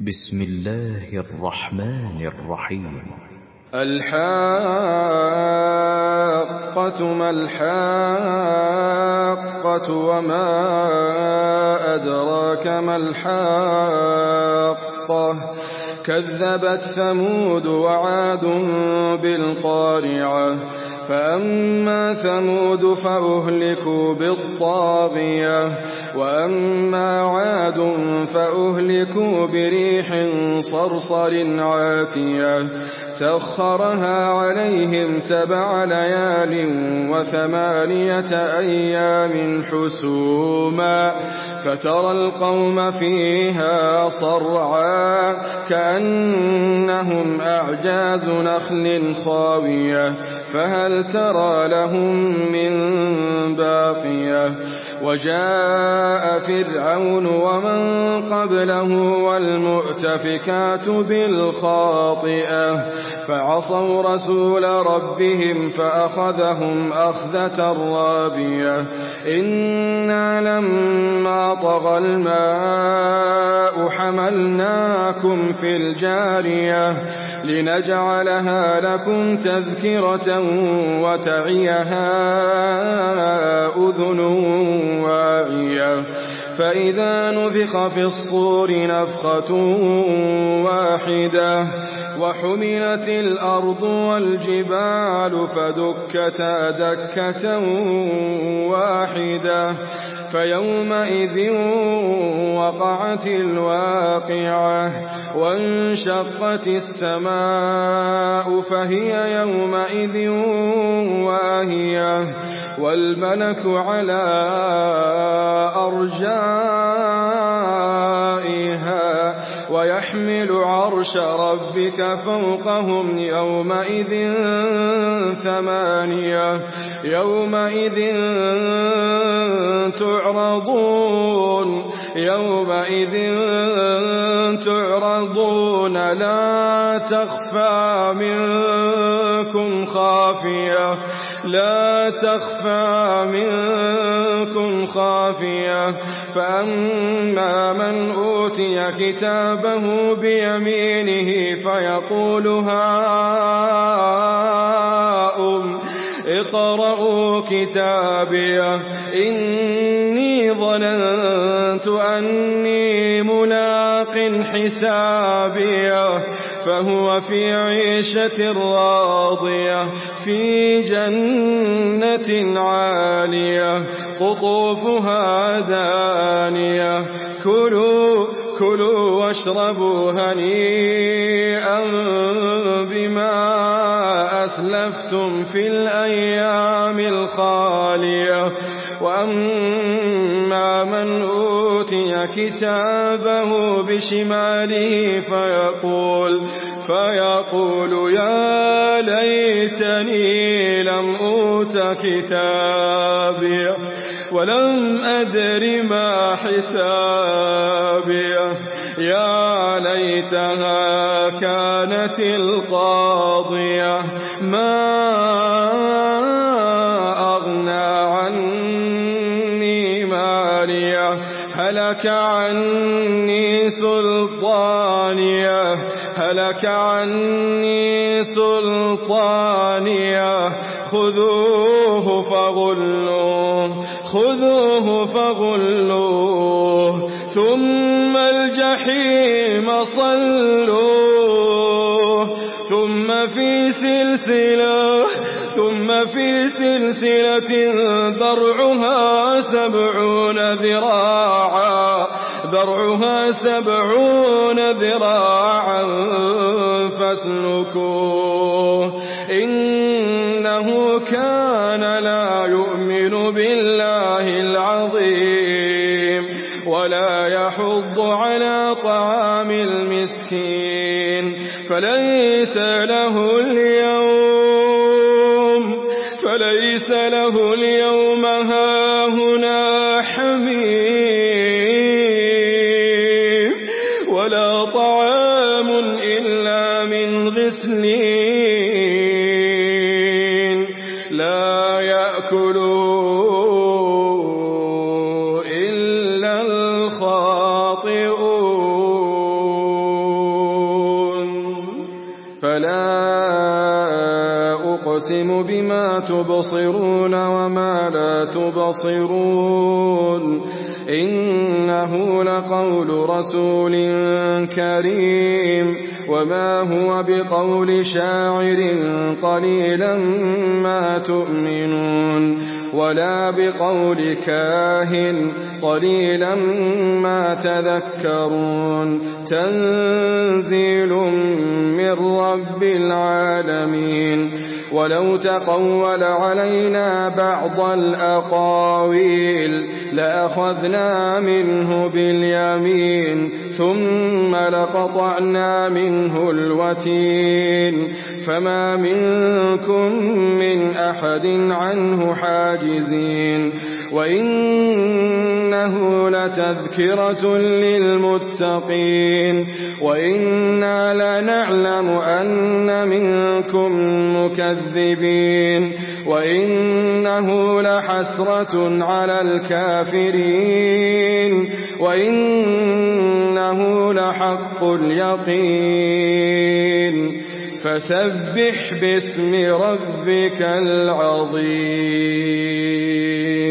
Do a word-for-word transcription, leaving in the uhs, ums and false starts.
بسم الله الرحمن الرحيم. الحاقة ما الحاقة وما أدراك ما الحاقة كذبت ثمود وعاد بالقارعة فأما ثمود فأهلكوا بالطاغية وأما عاد فأهلكوا بريح صرصر عاتية سخرها عليهم سبع ليال وثمانية أيام حسوما فترى القوم فيها صرعا كأنهم أعجاز نخل خاوية فهل ترى لهم من باقية وجاء فرعون ومن قبله والمؤتفكات بالخاطئة فعصوا رسول ربهم فأخذهم أخذة رابية إنا لما طغى الماء حملناكم في الجارية لنجعلها لكم تذكرة وتعيها أذن واعية فإذا نفخ في الصور نفخة واحدة وحملت الأرض والجبال فدكتا دكة واحدة فيومئذ وقعت الواقعة وانشقت السماء فهي يومئذ واهية والملك على أرجائها ويحمل عرش ربك فوقهم يومئذ ثمانية يومئذ تعرضون يومئذ تعرضون لا تخفى منكم خافية لا تخفى منكم خافية فأما من أوتي كتابه بيمينه فيقول هاؤم اقرءوا كتابيه إني ظننت أني ملاق حسابيه فهو في عيشة راضية في جنة عالية قطوفها دانية كلوا كلوا واشربوا هنيئا بما أسلفتم في الأيام الخالية وأما من أوتي كتابه بشماله فيقول فيقول يا ليتني لم أوت كتابي ولم أدر ما حسابي يا ليتها كانت القاضية ما أغنى عني مالية هلك عني سلطانية هلك عني سلطانية خذوه فغلوه خذوه فغلوه ثم الجحيم صلوه ثم في سلسلة ثم في سلسلة ذرعها سبعون ذراعا ذرعها سبعون ذراعا فاسلكوه إنه كان لا يؤمن بالله العظيم ولا يحض على طعام المسكين فليس له اليوم فليس له اليوم هاهنا حميم ولا طعام إلا من غسلين لا يأكله إلا الخاطئون فلا أقسم بما تبصرون وما لا تبصرون إنه لقول رسول كريم وما هو بقول شاعر قليلا ما تؤمنون ولا بقول كاهن قليلا ما تذكرون تنزيل من رب العالمين ولو تقول علينا بعض الأقاويل لأخذنا منه باليمين ثم لقطعنا منه الوتين فما منكم من أحد عنه حاجزين وإنه لتذكرة للمتقين وإنا لنعلم أن منكم مكذبين وإنه لحسرة على الكافرين وإنه لحق اليقين فسبح باسم ربك العظيم